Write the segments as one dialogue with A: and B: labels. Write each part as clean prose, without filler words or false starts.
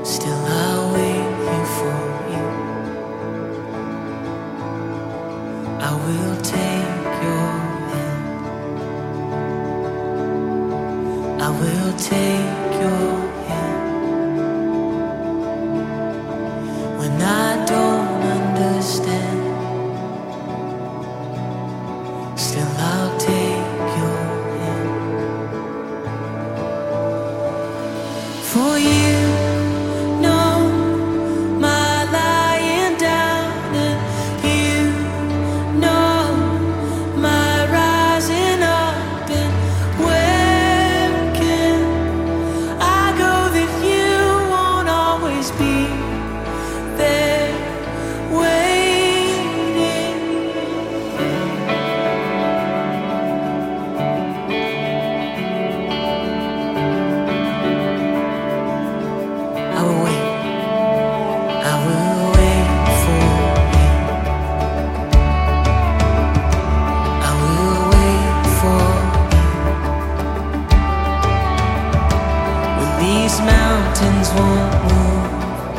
A: Still I'll wait here for you. I will take your hand. I will take your hand. When I don't understand, still I'll take your hand. For you know my lying down, and you know my rising up. And where can I go that you won't always be there waiting? I will wait. I will wait for you. I will wait for you. When these mountains won't move,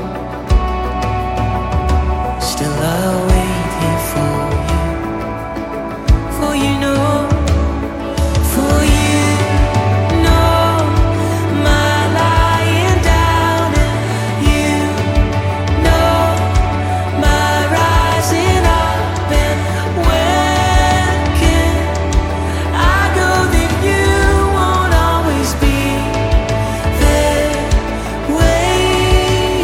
A: still I'll wait here for you. For you know, for you know my lying down, and you know my rising up. And where can I go that you won't always be there waiting?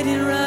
A: it right.